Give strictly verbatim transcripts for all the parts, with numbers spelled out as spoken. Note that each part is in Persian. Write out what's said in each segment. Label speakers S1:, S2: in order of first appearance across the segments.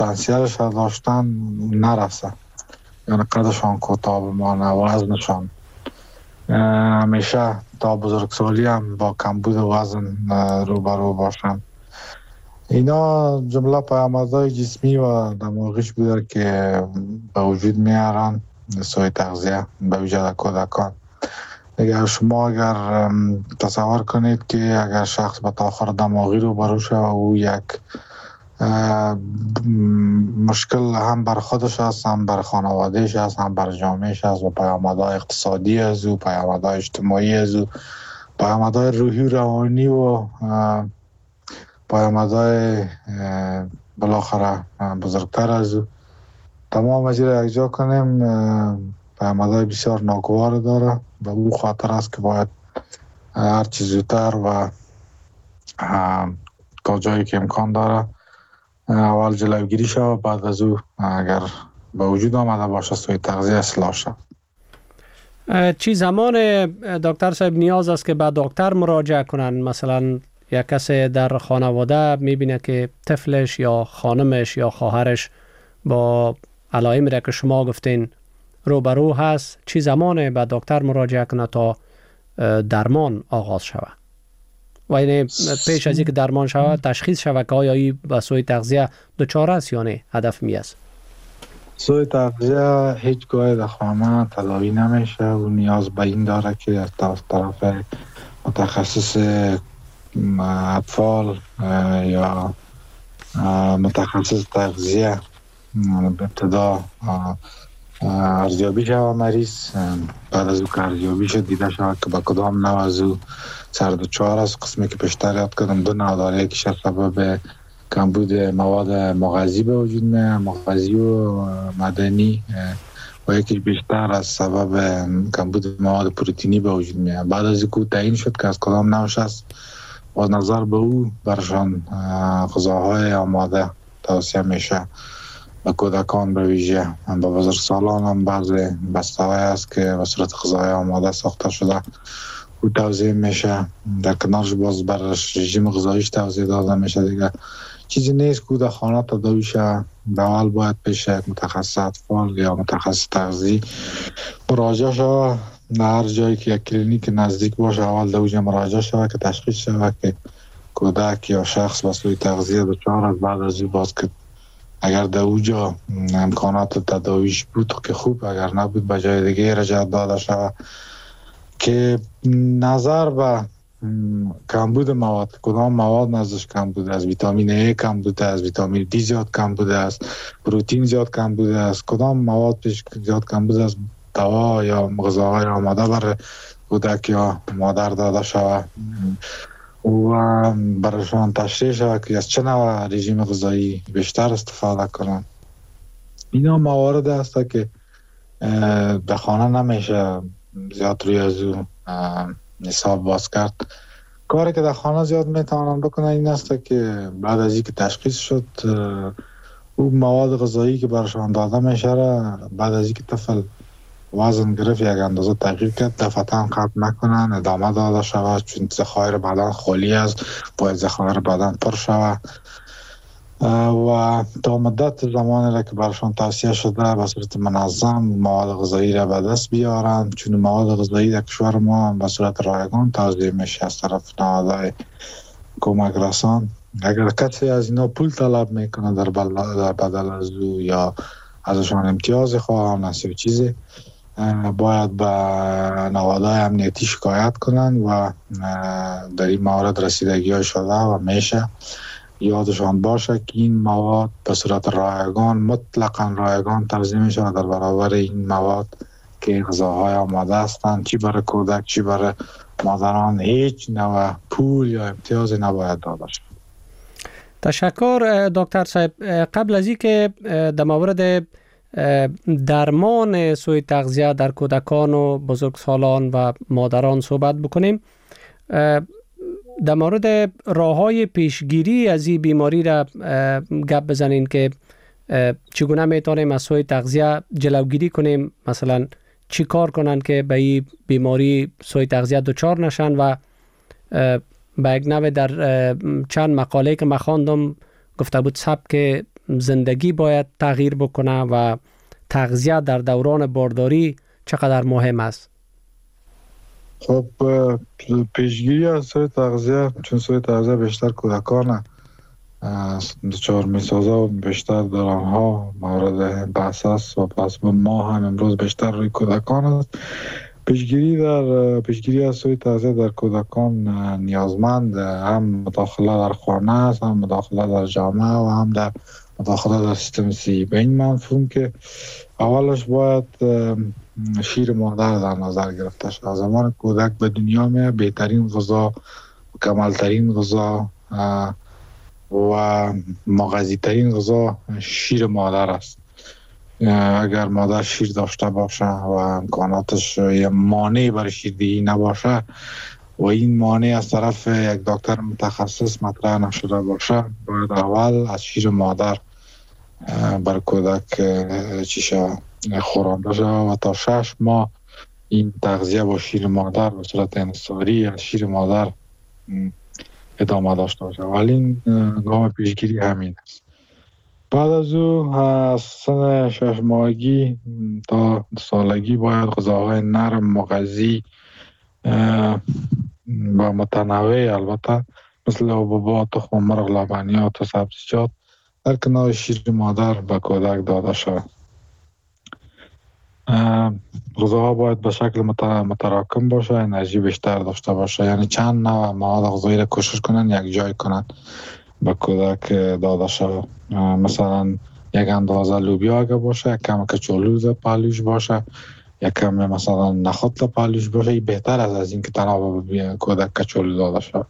S1: پتانسیلش داشتن نرسه، یعنی قدشان کوتاه بمانه، وزنشان همیشه تا بزرگسالی هم با کمبود وزن روبرو باشن. اینا جمله پیامدهای جسمی و دماغیش بوده که به وجود میارن سوی تغذیه به ویژه کودکان. اگر شما اگر تصور کنید که اگر شخص به تاخر دماغی روبرو شود و او یک مشکل هم بر خودش است، هم بر خانوادهش است، هم بر جامعهش است و پیامدهای اقتصادی از او، پیامدهای اجتماعی از او، پیامدهای روحی و روانی و پیامدهای بالاخره بزرگتر از او، تمام از را یکجا کنیم، پیامدهای بسیار ناگوار داره. به او خاطر است که باید هر چیز زودتر و تا جایی که امکان داره اول جلوگیری شود، بعد از او اگر به وجود آمده باشه سوی تغذیه اصلاح شود.
S2: چی زمان دکتر صاحب نیاز است که به دکتر مراجعه کنن؟ مثلا یک کسی در خانواده میبینه که طفلش یا خانمش یا خواهرش با علائمی را که شما گفتین روبرو هست، چی زمان به دکتر مراجعه کنه تا درمان آغاز شود؟ و این پیش از اینکه درمان شود تشخیص شود که آیا این به سوی تغذیه دچار است یا نه هدف می است؟
S1: سوی تغذیه هیچ گاهی در خانه تداوی نمیشه و نیاز به این داره که از طرف متخصص اطفال یا متخصص تغذیه به ابتدا ارزیابی شود مریض، بعد از او که ارزیابی شد دیده شود که با کدام نوع از او سر دچار است. قسمی که پیشتر یاد کردم دو نوع داره، یکیش سبب کمبود مواد مغذی به وجود میاد، مغذی و معدنی، و یکی بیشتر از سبب کمبود مواد پروتئینی به وجود میاد. بعد از اینکه تعیین شد که از کدام نوعش است، با نظر به او برشان غذاهای آماده توصیه میشه. به کودکان به ویژه، به بزرگسالان هم بعضی بسته‌های است که به صورت غذای آماده ساخته شده او توزیع میشه. در کنارش باز برش رژیم غذاییش توزیع داده میشه. دیگه چیزی نیست که در خانه تداوی شه. اول باید پیش یک متخصص اطفال یا متخصص تغذیه مراجعه شود. در هر جایی که یک کلینیک نزدیک باشه اول دوجه مراجعه شود که تشخیص شود که کودک یا شخص به سوی تغذیه دچار است. بعد از این باز که اگر در اوجا امکانات تداویش بود که خوب، اگر نبود به جای دیگه رجعت داده شود که نظر به کمبود مواد، کدام مواد نزدش کم بوده است، ویتامین ای کم بوده است، ویتامین دی زیاد کم بوده است، پروتئین زیاد کم بوده است، کدام مواد پیش زیاد کم بوده است، دوا یا غذاهای آماده بر کودک یا مادر داده شود و برایشان تشریح شود که از چه نوع رژیم غذایی بیشتر استفاده کنند. اینا موارد است که در خانه نمیشه زیاد روی از او حساب باز کرد. کاری که در خانه زیاد میتوانند بکنن این است که بعد از اینکه تشخیص شد او مواد غذایی که برایشان داده میشه بعد از اینکه طفل وزن گرفت یک اندازه تغییر کرد دفعتاً قطع نکنن، ادامه داده شود، چون ذخایر بدن خالی است، باید ذخایر بدن پر شود و تا مدت زمانی را که برشان توصیه شده به صورت منظم مواد غذایی را به دست بیارن، چون مواد غذایی در کشور ما به صورت رایگان توزیع میشه از طرف نهادهای کمک رسان. اگر کسی از اینا پول طلب میکنه در بدل از او یا ازشان امتیاز خواهان نصیب چیزی، باید به نهادهای امنیتی شکایت کنن و در این موارد رسیدگی های شده و میشه یادشان باشه که این مواد به صورت رایگان مطلقاً رایگان توزیع میشه در برابر این مواد که غذاهای آماده هستند، چی برای کودک چی برای مادران هیچ نوع پول یا امتیازی نباید داده شد.
S2: تشکر دکتر صاحب. قبل از اینکه در مورد درمان سوء تغذیه در کودکان و بزرگسالان و مادران صحبت بکنیم، در مورد راه‌های پیشگیری از این بیماری را گپ بزنین که چگونه میتونیم از سوء تغذیه جلوگیری کنیم، مثلا چی کار کنن که به این بیماری سوء تغذیه دچار نشن و به یک نوع در چند مقاله که من خواندم گفته بود سبک زندگی باید تغییر بکنه و تغذیه در دوران بارداری چقدر مهم است؟
S1: خب پیشگیری از سوی تغذیه، چون سوی تغذیه بیشتر کودکان دچار میسازه و بیشتر در آنها مورد بحث است و پس ما هم امروز بیشتر روی کودکان است. پیشگیری در پیشگیری از سوی تغذیه در کودکان نیازمند هم مداخله در خانه است، هم مداخله در جامعه و هم در مداخله در سیستم صحی. به این مفهوم که اولش باید شیر مادر در نظر گرفته شد. زمان کودک به دنیا میاد، بهترین غذا، کمالترین غذا و مغذی ترین غذا شیر مادر است. اگر مادر شیر داشته باشه و امکاناتش یه مانع برای شیردهی نباشه و این مانع از طرف یک دکتر متخصص مطرح نشده باشه، باید اول از شیر مادر بر کودک چیشه خورانده شده و تا شش ماه این تغذیه با شیر مادر به صورت انحصاری از شیر مادر ادامه داشته باشه. ولی این گام پیشگیری همین است. بعد از او از سن شش ماهگی تا سالگی باید غذاهای نرم، مغذی و متنوع البته مثل حبوبات، تخم مرغ، لبنیات و سبزیجات در کنار شیر مادر به کودک داده شود. غذاها باید به شکل متراکم باشه، انرژی بیشتر داشته باشه، یعنی چند نوع مواد غذایی را کوشش کنن یک جای کنن به کودک داده شود. مثلا یک اندازه لوبیا اگه باشه، یک کم کچالو پهلوش باشه، یک کم مثلا نخود پهلوش باشه، این بهتر است از این که تنها به کودک کچالو داده شود.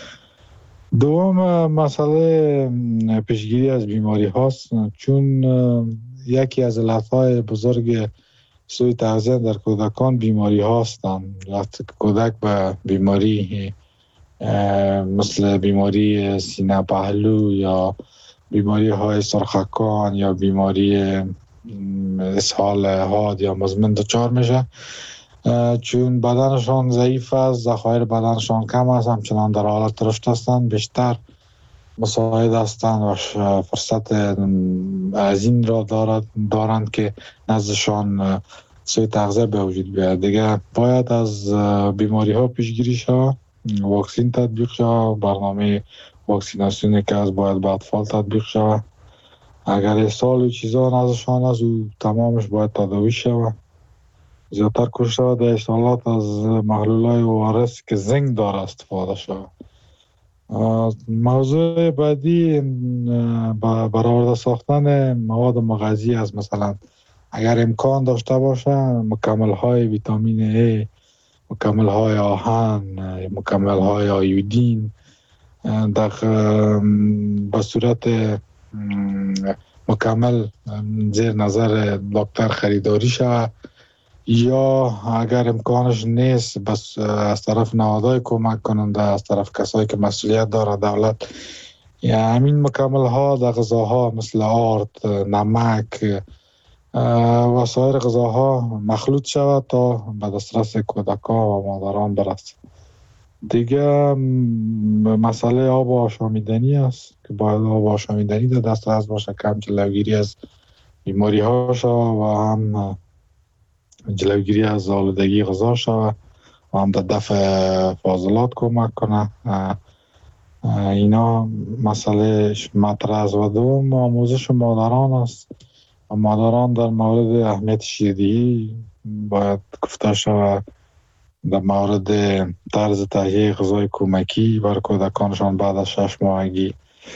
S1: دوم مسئله پیشگیری از بیماری هاست، چون یکی از علتهای بزرگ سوی تغذیه در کودکان بیماری هستند. وقتی کودک به بیماری مثل بیماری سینه پهلو یا بیماری های سرخکان یا بیماری اسهال حاد یا مزمن دچار میشه، چون بدنشان ضعیف است، ذخایر بدنشان کم است، همچنان در حالت رشد هستند، بیشتر مساعد هستند و فرصت از این را دارد دارند که نزدشان سوی تغذیه به وجود بیاید. دیگه باید از بیماری ها پیشگیری شود، واکسین تطبیق شود، برنامه واکسیناسیونی که از باید به اطفال تطبیق شود. اگر اسهال و چیزا نزدشان است و تمامش باید تداوی شود. زیادتر کوشش شود در اسهالات از محلول‌های او آر اس که زنک داره استفاده شود. موضوع بعدی برآورده ساختن مواد مغذی از مثلا اگر امکان داشته باشه مکمل های ویتامین ای، مکمل های آهن، مکمل های آیودین در به صورت مکمل زیر نظر دکتر خریداری شود، یا اگر امکانش نیست بس از طرف نهادهای کمک کننده، از طرف کسایی که مسئولیت داره دولت، یا همین مکمل ها در غذاها مثل آرد، نمک و سایر غذاها مخلوط شود تا به دسترس کودکان و مادران برسد. دیگه مسئله آب آشامیدنی است که باید آب آشامیدنی در دسترس باشه که هم جلوگیری از بیماری ها شود و هم جلوگیری از آلودگی غذا شود و هم در دفع فاضلات کمک کنه. اینا مسئله مطرح است. و دوم آموزش مادران است. مادران در مورد اهمیت شیردهی باید گفته شود، در مورد طرز تهیه غذای کمکی برای کودکانشان بعد از شش ماهگی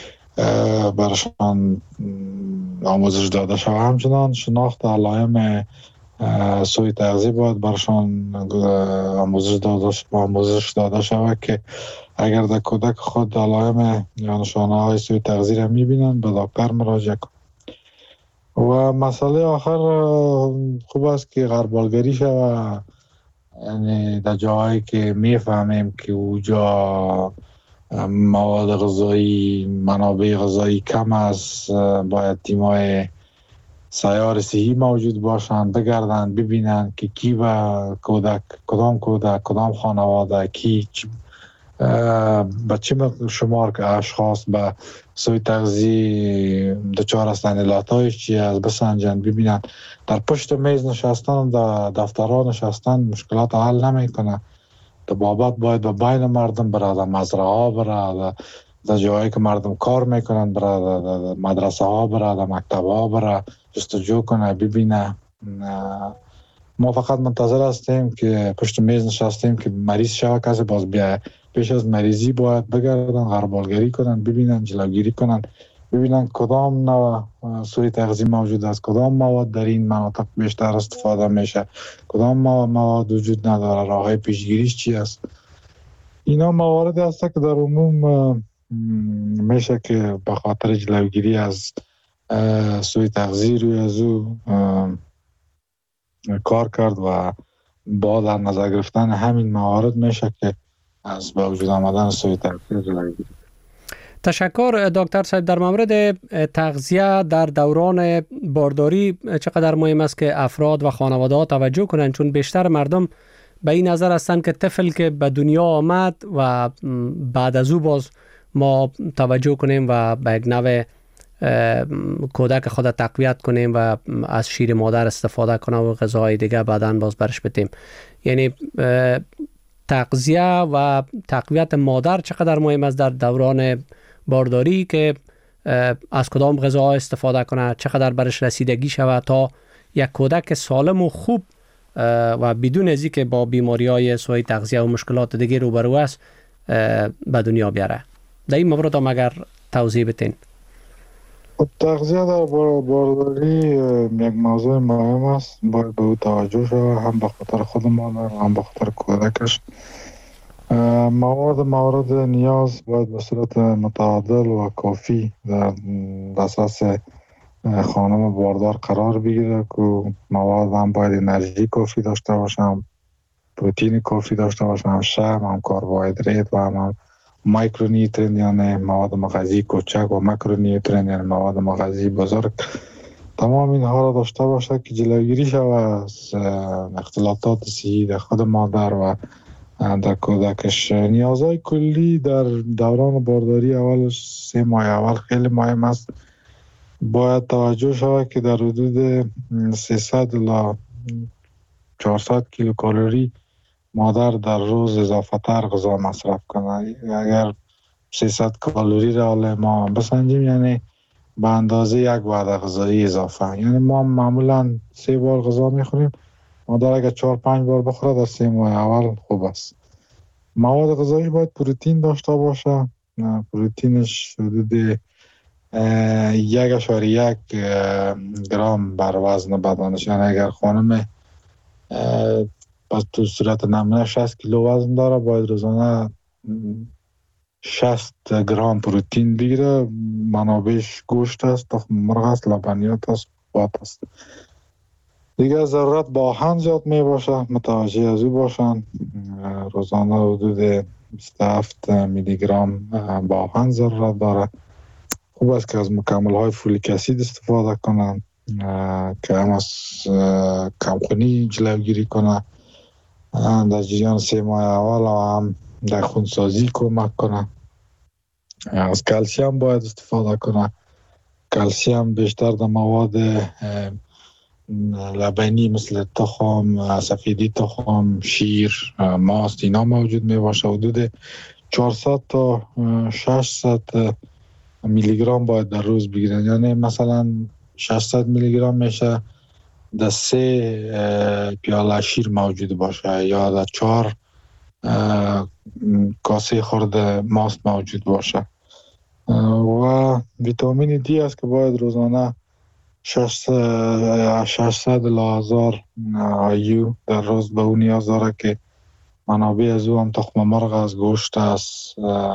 S1: برشان آموزش داده شود. همچنان شناخت علائم سوی تغذیه باید برشان آموزش داده آموزش داده شود که اگر در کودک خود علائم یا نشانه های سوی تغذیه را میبینند به دکتر مراجعه کنند. و مسئله آخر خوب است که غربالگری شود، یعنی در جاهایی که میفهمیم که اوجا مواد غذایی، منابع غذایی کم است، باید تیمای سیار صحی موجود باشند، بگردند ببینند که کی و کودک، کدام کودک، کدام خانواده، کی به چه شمار که اشخاص به سوی تغذیه دچار هستند، علتایش چی است بسنجن ببینن. در پشت میز نشستن، در دفترها نشستن مشکلات حل نمیکنه. در بابت باید به بین مردم بره، در مزرعه ها بره، در جایی که مردم کار میکنن بره، در مدرسه ها بره، در مکتب ها بره، جستجو کنه ببینه. ما فقط منتظر هستیم که پشت میز نشستیم که مریض شوه کسی باز بیایه. پیش از مریضی باید بگردن، غربالگری کنن، ببینن، جلوگیری کنن، ببینن کدام نوع سوی تغذیه موجود است، کدام مواد در این مناطق بیشتر استفاده میشه، کدام مواد وجود نداره، راههای پیشگیریش چی است. اینا مواردی هست که در عموم میشه که به خاطر جلوگیری از سوی تغذیه روی از او کار کرد و با در نظر گرفتن همین موارد میشه که از به وجود آمدن سوی تغذیه جلوگیری.
S2: تشکر دکتر صاحب. در مورد تغذیه در دوران بارداری چقدر مهم است که افراد و خانواده‌ها توجه کنند، چون بیشتر مردم به این نظر هستند که طفل که به دنیا آمد و بعد از او باز ما توجه کنیم و به یک نوع کودک خود تقویت کنیم و از شیر مادر استفاده کنیم و غذاهای دیگه بعداً باز برش بدیم. یعنی تغذیه و تقویت مادر چقدر مهم است در دوران بارداری که از کدام غذاها استفاده کنه، چقدر برش رسیدگی شود تا یک کودک سالم و خوب و بدون از اینکه با بیماری‌های سوی تغذیه و مشکلات دیگه روبرو است به دنیا بیاره. در این مورد هم اگر توضیح بدین.
S1: تغذیه در بارداری یک موضوع مهم است، باید به او توجه شود، هم به خاطر خود مادر هم به خاطر کودکش. مواد مورد نیاز باید به صورت متعادل و کافی در اساس خانم باردار قرار بگیره که مواد هم باید انرژی کافی داشته باشم، پروتئین کافی داشته باشم، شحم هم کربوهیدرات و هم مایکرونیوترینت یعنی مواد مغذی کوچک و ماکرونیوترینت یعنی مواد مغذی بزرگ. تمام اینها را داشته باشه که جلوگیری شود از اختلالات صحی در خود مادر و در کودکش. نیازهای کلی در دوران بارداری اول سه ماه اول خیلی مهم است. باید توجه شود که در حدود سیصد الی چهارصد کیلو کالری مادر در روز اضافه تر غذا مصرف کنه. اگر سیصد کالری را ما بسنجیم یعنی به اندازه یک وعده غذایی اضافه. یعنی ما معمولا سه بار غذا میخوریم، مادر اگر چهار پنج بار بخوره در سه ماه اول خوب است. مواد غذایی باید پروتئین داشته باشه. پروتئینش حدود یک اشاری یک گرم بر وزن بدنش. یعنی اگر خانم پس تو صورت نمونه شصت کیلو وزن داره، باید روزانه شصت گرم پروتئین بگیره. منابعش گوشت است، تخم مرغ است، لبنیات است، بات است. دیگه ضرورت با آهن زیاد می باشه، متوجه از او باشن. روزانه حدود بیست و هفت میلی گرم با آهن ضرورت داره. خوب است که از مکمل های فولیک اسید استفاده کنن که هم از کمخونی جلوگیری کنه، در جریان سه ماه اول و هم در خونسازی کمک کنه. از کلسیم باید استفاده کنه. کلسیم بیشتر در مواد لبنی مثل تخم، سفیدی تخم، شیر، ماست اینا موجود می باشه. حدود چهارصد تا ششصد میلی گرم باید در روز بگیرن. یعنی مثلا ششصد میلی گرم میشه در سه پیاله شیر موجود باشه یا در چهار کاسه خورده ماست موجود باشه. و ویتامین دی است که باید روزانه ششصد الی هزار آیو در روز به اون نیاز داره که منابع از او هم تخم مرغ است، گوشت است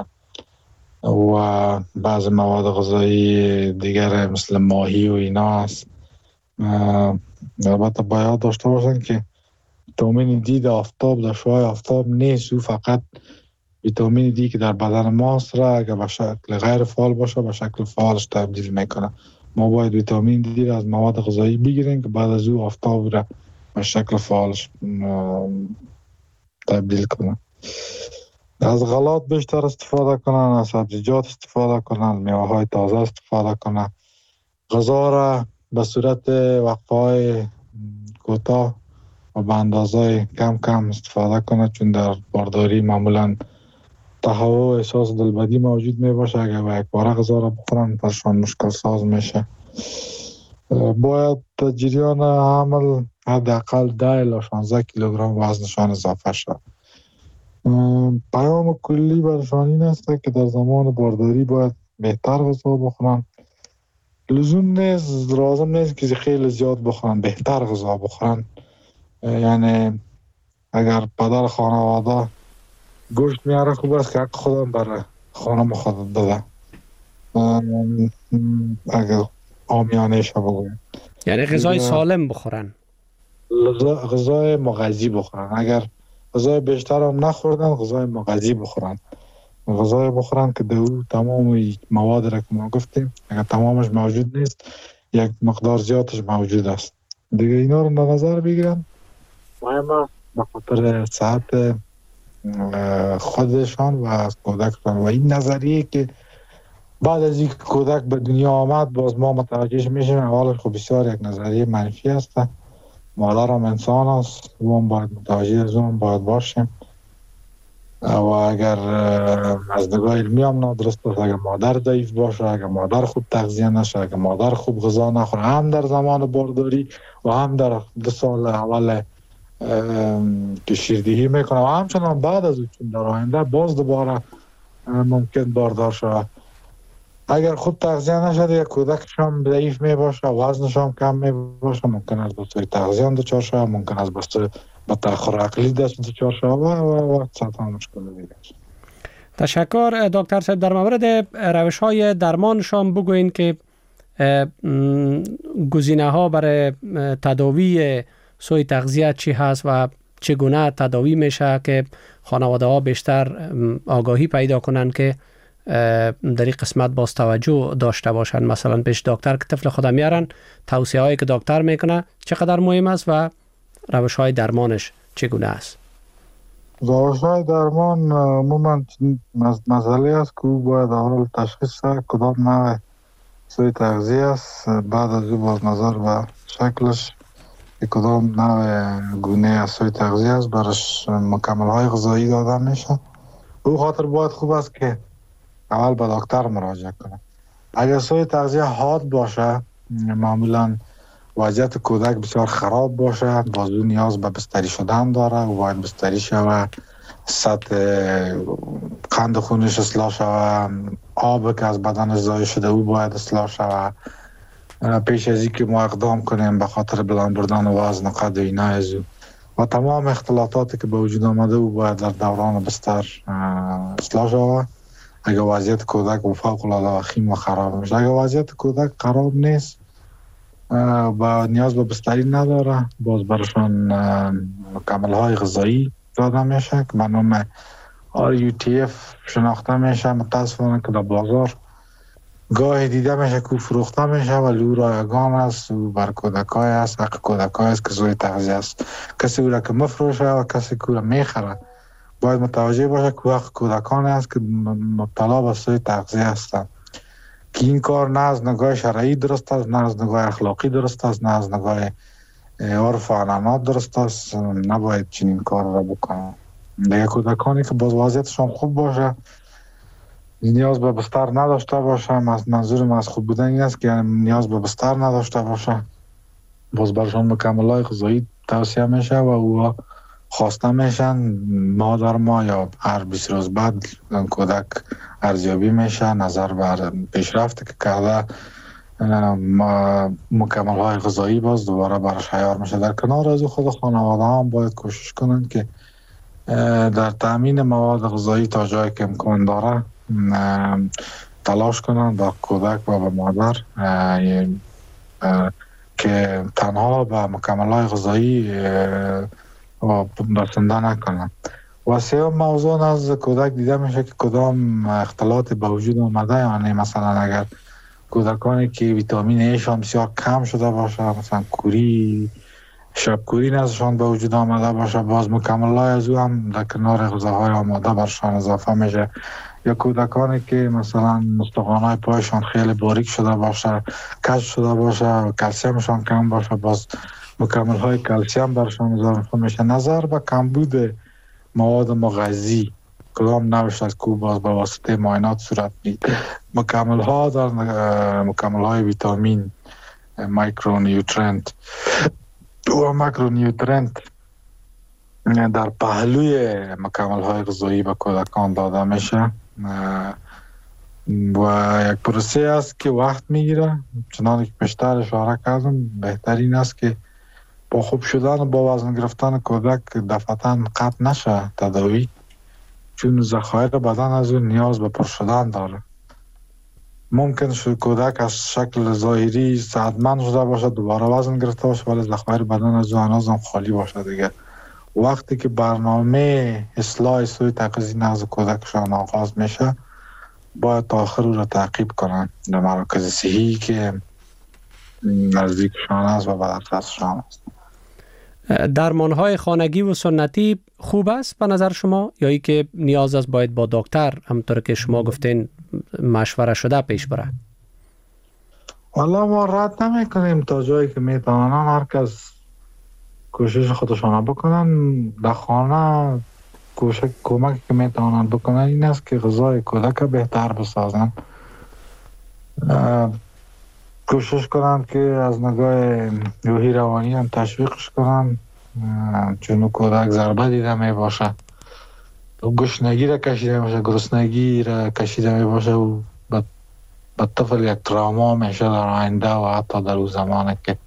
S1: و بعض مواد غذایی دیگر مثل ماهی و اینا است. البته باید داشته باشن که ویتامین دی در آفتاب، در شعاع آفتاب نیست. او فقط ویتامین دی که در بدن ماست را اگر به شکل غیر فعال باشه به شکل فعالش تبدیل میکنه. ما باید ویتامین دی را از مواد غذایی بگیریم که بعد از او آفتاب را به شکل فعالش تبدیل کنه. از غلات بیشتر استفاده کنن، از سبزیجات استفاده کنن، میوه های تازه استفاده کنن. غذا را به صورت وقفه های کوتاه و به اندازه کم کم استفاده کنه، چون در بارداری معمولا تهوع و احساس دلبدی موجود می باشه. اگر با یک باره غذا را بخورن برشان مشکل ساز میشه. باید در جریان عمل حداقل ده الی شانزده کیلوگرم وزنشان اضافه شد. پیام کلی برشان این است که در زمان بارداری باید بهتر غذا بخورن. لزوم نیست، لازم نیست که خیلی زیاد بخورن، بهتر غذا بخورن. یعنی اگر پدر خانواده گوشت میاره خوب است که حق خودم برای خانم خود داده. اگر آمیانه شو بگویم،
S2: یعنی غذای سالم بخورن،
S1: غذای مغذی بخورن. اگر غذای بیشتر هم نخوردن، غذای مغذی بخورن. غذای بخورن که دو تمام مواد را که ما گفتیم، اگر تمامش موجود نیست یک مقدار زیادش موجود است. دیگه اینا رو در نظر بگیرن. مهمه به خاطر صحت خودشان و از کودکشان. و این نظریه که بعد از اینکه کودک به دنیا آمد باز ما متوجه میشیم اولش خب بسیار یک نظریه منفی است. مادر هم انسان است و هم باید متوجه از اون باید باشیم. و اگر از نگاه علمی هم نادرست است، اگر مادر ضعیف باشه، اگر مادر خوب تغذیه نشه، اگر مادر خوب غذا نخوره، هم در زمان بارداری و هم در دو سال اول که شیردهی میکنه و همچنان بعد از اون در آینده باز دوباره ممکن باردار شود. اگر خوب تغذیه نشده یک کودکش هم ضعیف می باشه، وزنش هم کم می باشه، ممکن است بسیار تغذیه دچار شود، ممکن است بسیار به تأخر عقلی دچار شود و و سطح مشکل دیگه.
S2: تشکر دکتر صاحب. در مورد روش های درمانشان بگوین که گزینه ها برای تداوی سوء تغذیه چی هست و چگونه تداوی میشه که خانواده ها بیشتر آگاهی پیدا کنن که در این قسمت باز توجه داشته باشن. مثلا پیش دکتر که طفل خود میارن، توصیه هایی که دکتر میکنه چقدر مهم است و روش های درمانش چگونه است؟
S1: روش های درمان عموما مسئله است که باید اول تشخیص کدام نوع سوء تغذیه است، بعد از او باز نظر به شکلش که کدام نوع گونه سوء تغذیه است برش مکمل های غذایی داده میشه. او خاطر باید خوب است که اول به دکتر مراجعه کنه. اگر سوء تغذیه حاد باشه، معمولا وضعیت کودک بسیار خراب باشه، باز او نیاز به بستری شدن داره و باید بستری شوه، سطح قند خونش اصلاح شوه، آب که از بدن ضایع شده او باید اصلاح شوه. پیش از اینکه ما اقدام کنیم به خاطر بلند بردن وزن و قد و اینا از او و تمام اختلاطاتی که به وجود آمده او باید در دوران بستر اصلاح شوه. اگر وضعیت کودک و فوق العاده وخیم و خراب میشه، اگر وضعیت کودک خراب نیست و نیاز به بستری نداره، باز برشان مکمل های غذایی داده میشه که به نام آر یو تی اف شناخته میشه. متاسفانه که در بازار گاهی دیده میشه که فروخته میشه ولی او رایگان است و بر کودکای است، حق کودکای است که سوء تغذیه است. کسی او را که مفروشه و کسی که او را میخره باید متوجه باشه که حق کودکان است که مبتلا به سوء تغذیه هستند، که این کار نه از نگاه شرعی درست است، نه از نگاه اخلاقی درست است، نه از نگاه عرف و عنعنات درست است. نباید چنین کار را بکنن. دیگه کودکانی که باز وضعیتشان خوب باشه، نیاز به بستر نداشته باشه، منظورم از خوب بودن این است که نیاز به بستر نداشته باشه، باز برشان مکمل‌های غذایی توصیه میشه و او خواسته میشن. مادر ما یا هر بیست روز بعد کودک ارزیابی میشه، نظر بر پیشرفت که کرده مکمل های غذایی باز دوباره برش عیار میشه. در کنار از خود خانواده هم باید کوشش کنن که در تامین مواد غذایی تا جایی که امکان داره تلاش کنن با کودک و با مادر که تنها به مکمل های غذایی بسنده نکنن. و سیام موضوع از کودک دیده میشه که کدام اختلاط به وجود آمده. یعنی مثلا اگر کودکانی که ویتامین ایشان بسیار کم شده باشه، مثلا کوری، شبکوری نزدشان به وجود آمده باشه، باز مکمل های از او هم در کنار غذاهای آماده برشان اضافه میشه. یا کودکانی که مثلا استخوان‌های پایشان خیلی باریک شده باشه، کج شده باشه و کلسیمشان کم باشه، باز مکمل های کلسیم برشان اضافه میشه. نظر به کمبود مواد مغذی کدام نوش از کو باز به واسطه معاینات صورت میگیره. مکمل ها در مکمل های ویتامین، مایکرو نیوترنت و ماکرو نیوترنت در پهلوی مکمل های غذایی به کودکان داده میشه و یک پروسه است که وقت میگیره. چنانکه پیشتر اشاره کردم، بهترین است که با خوب شدن با وزن گرفتن کودک دفعتاً قطع نشه تداوی، چون ذخایر بدن از اون نیاز به پر شدن داره. ممکن شد کودک از شکل ظاهری صحتمند شده باشه، دوباره وزن گرفته باشه، ولی ذخایر بدن از اون هنوز هم خالی باشه دیگه. وقتی که برنامه اصلاح سوی تغذیه نغز کودکشان آغاز میشه، باید تا آخر او را تعقیب کنن در مراکز صحی که نزدیکشان است و به دسترسشان است.
S2: درمان‌های خانگی و سنتی خوب است به نظر شما، یا ای که نیاز است باید با دکتر همونطور که شما گفتین مشوره شده پیش بره؟
S1: والا ما رد نمی کنیم تا جایی که میتوانن هر کس کوشش خودشان بکنن. در خانه کوشش کمکی که میتوانن بکنن این است که غذای کودک بهتر بسازن، کوشش کنن که از نگاه روحی روانی هم تشویقش کنن، چون کودک ضربه دیده می باشه، گشنگی را کشیده می باشه، گرسنگی را کشیده می باشه و به طفل یک تراما میشه در آینده و حتی در اون زمانه که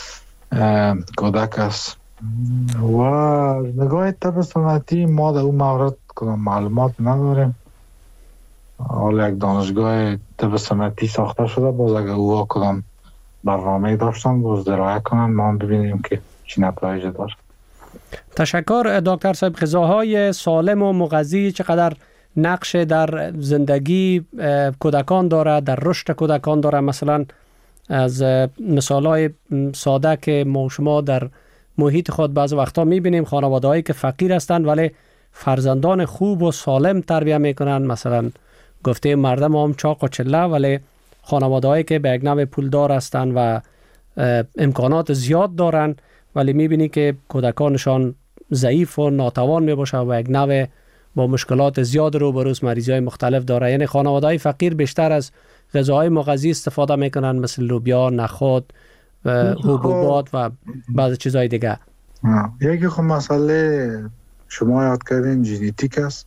S1: کودک است. و نگاه طب سنتی ما در اون مورد کنم معلومات نداریم. حالا یک دانشگاه طب سنتی ساخته شده، باز اگر اوها کدام برنامه داشتن باز درایه کنن، ما هم ببینیم که چی نتایج داره.
S2: تشکر دکتر صاحب. غذاهای سالم و مغذی چقدر نقش در زندگی کودکان داره، در رشد کودکان داره؟ مثلا از مثالهای ساده که ما شما در محیط خود بعض وقتا میبینیم، خانواده‌هایی که فقیر هستند ولی فرزندان خوب و سالم تربیت میکنن. مثلا گفته مردم هم چاق و چله، ولی خانواده‌هایی که به یک نوع پولدار هستند و امکانات زیاد دارن، ولی میبینی که کودکانشان ضعیف و ناتوان میباشه و یک نوع با مشکلات زیاد روبروست، مریضی‌های مختلف داره. یعنی خانواده‌های فقیر بیشتر از غذاهای مغذی استفاده میکنن، مثل لوبیا، نخود، حبوبات و بعض چیزهای دیگه.
S1: یکی خب مسئله شما یاد کردین ژنتیک است.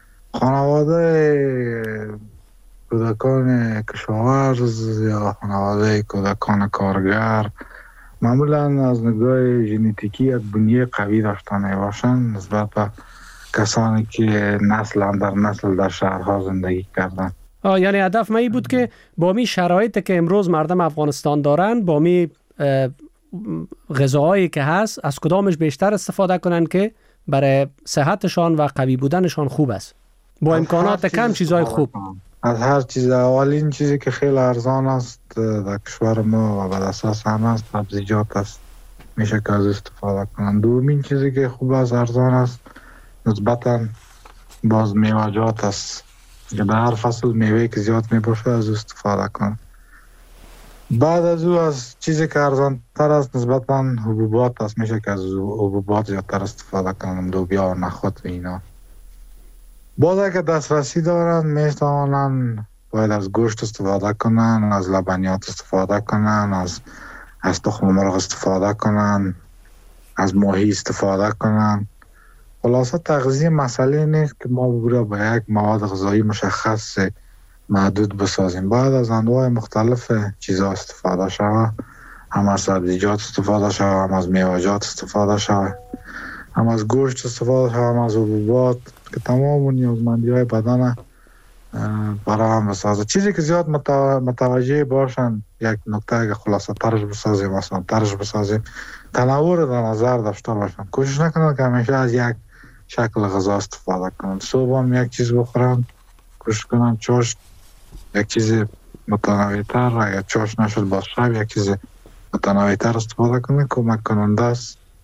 S1: خانواده کودکان کشاورز یا خانواده کودکان کارگر معمولا از نگاه ژنتیکی یک بنیه قوی داشته میباشند نسبت به کسانی که نسل در نسل در شهرها زندگی کردن.
S2: آه یعنی هدف من این بود که با می شرایطی که امروز مردم افغانستان دارن، با می غذاهایی که هست، از کدامش بیشتر استفاده کنن که برای صحتشان و قوی بودنشان خوب است، با امکانات کم چیزهای خوب.
S1: از هر چیز. اولین چیزی که خیلی ارزان است در کشور ما و به اساس هم است سبزیجات است، میشه که از استفاده کنن. دومین چیزی که خوب است ارزان است نسبتا باز میوه‌جات است که در هر فصل میوه که زیاد میباشه از استفاده کنن. بعد از او از چیزی که ارزان تر است نسبتا حبوبات است، میشه که از حبوبات زیادتر استفاده کنن، لوبیا و نخود و اینا. باز اگه دسترسی دارن میتوانن باید از گوشت استفاده کنن، از لبنیات استفاده کنن، از از تخم مرغ استفاده کنن، از ماهی استفاده کنن. خلاصه تغذیه مسئله نیست که ما بگوره با یک مواد غذایی مشخص محدود بسازیم. باید از انواع مختلف چیزا استفاده شود، هم از سبزیجات استفاده شود، هم از میوه‌جات استفاده شود، هم از گوشت استفاده شود، هم از حبوبات که تمام نیازمندی های بدن برای هم بسازه. چیزی که زیاد متوجه باشن، یک نکته که خلاصه ترش بسازیم، مثلا ترش بسازیم، تنوع رو در نظر داشته باشن. کوشش نکنن که همیشه از یک شکل غذا استفاده کنن. صبح هم یک چیز بخورن، کوشش کنن چاش یک چیز متنوع تر، اگر چاش نشد با شب یک چیز متنوع تر استفاده کنن. کمک کننده است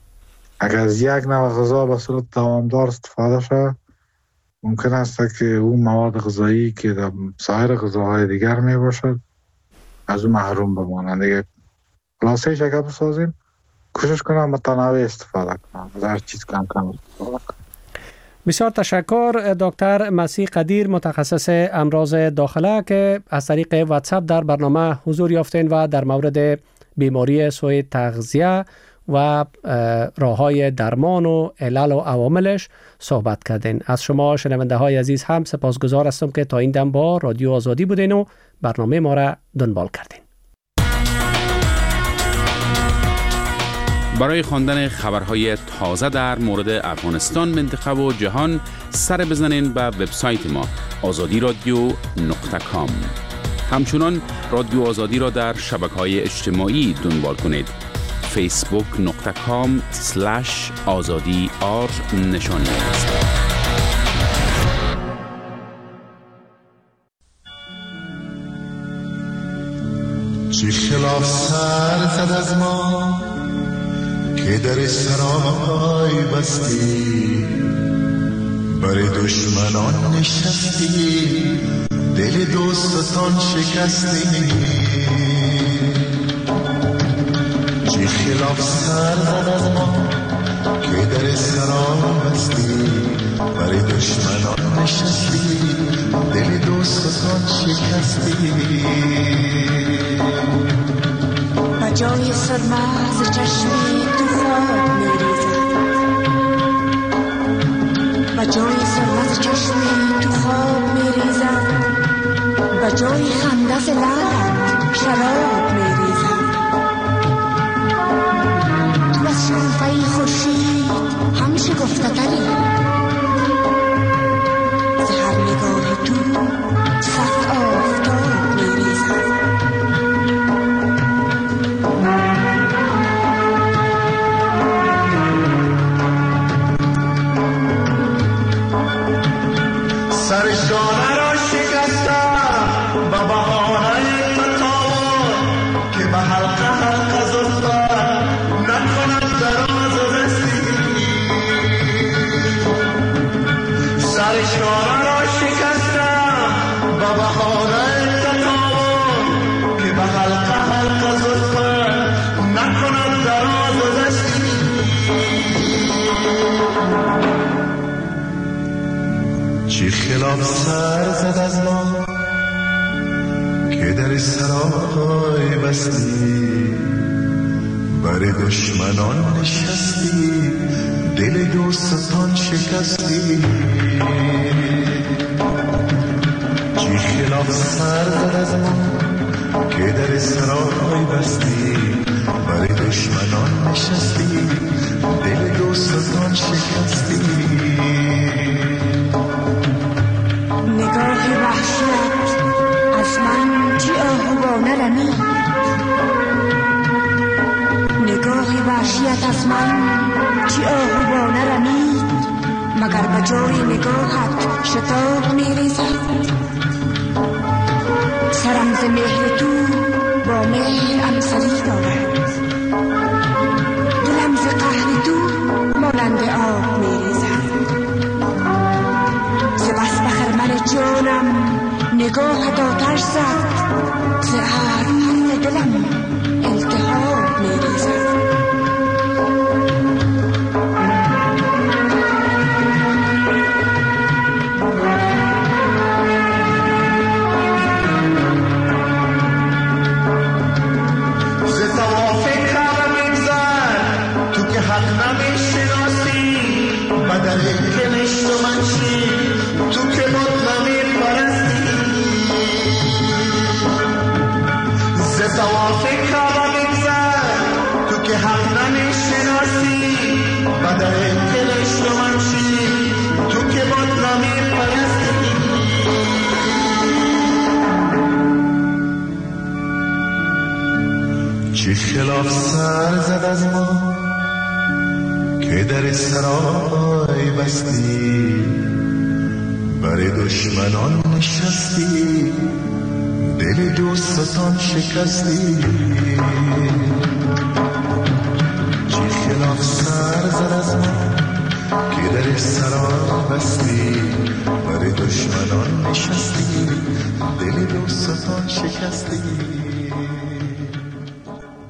S1: اگر از یک نوع غذا به صورت دوامدار استفاده شد ممکن است که اون مواد غذایی که در سایر غذاهای دیگر می باشد از اون محروم بمانند. دیگه خلاصه شکر بسازیم، کوشش کنم متنوع استفاده کنم، از هر چیز کم کم استفاده کنم.
S2: بسیار تشکر دکتر مسیح قدیر، متخصص امراض داخله که از طریق واتساپ در برنامه حضور یافتین و در مورد بیماری سوء تغذیه و راه‌های درمان و علل و عواملش صحبت کردین. از شما شنونده های عزیز هم سپاسگزار هستم که تا این دم با رادیو آزادی بودین و برنامه ما را دنبال کردین.
S3: برای خواندن خبرهای تازه در مورد افغانستان، منطقه و جهان سر بزنین به وبسایت ما آزادی رادیو نقطه کام. همچنان رادیو آزادی را در شبکه‌های اجتماعی دنبال کنید. فیسبوک نقطه کام سلش آزادی آر نشانی است.
S4: چی خلاف سر زد از ما که در سرای بستی، برای دشمنان نشستی، دل دوستان شکستی. چی خلاف سر زد از ما که در سرای بستی، برای دشمنان نشستی، دل دوستان شکستی.
S5: جای سرما ز چشمی تو خواب میریزد، و جای سرما ز چشمی تو خواب میریزد، و جای خنده ز لبت شراب میریزد. تو از شنفه خورشید هم شگفته تری، ز هر نگاه تو صد آفتاب میریزد.
S4: سرشانه را شکستم با بهانه تطاور که به حلقه حلقه زلفت نکند دراز و دستی. سرشانه را شکستم با بهانه تطاور که به حلقه حلقه زلفت نکند دراز و دستی. چی خلاف سر زد از ما که در سرای بستی، برای دشمنان نشستی، دل دوستان شکستی. چی خلاف سر زد از ما که در سرای بستی، برای دشمنان نشستی، دل دوستان شکستی.
S5: نگاه وحشت از من چی آهوانه رمید، نگاه وحشت از من چی آهوانه رمید، مگر به جای نگاهت شتاب میریزد. سرم ز مهر تو با مهر امسری دارد، دلم ز قهر تو مانند آب میریزد. ز بس بخرمن جانم نگاه آتش زد، ز هر حرف دلم التهاب میریزد.
S4: ز طواف کعبه می‌گذر تو که حق نمی‌شناسی، بدل کنشت و منشی تو که بود نمی‌پرستی. ز طواف کعبه می‌گذر تو که حق نمی‌شناسی، بدل کنشت و منشی تو که بود نمی‌پرستی. چی خلاف سر زد از ما که در سرای بستی، برای دشمنان نشستی، دل دوستان شکستی. چی خلاف سر زد وابستی، برای دشمنان نشستی، دل دوستان شکستی.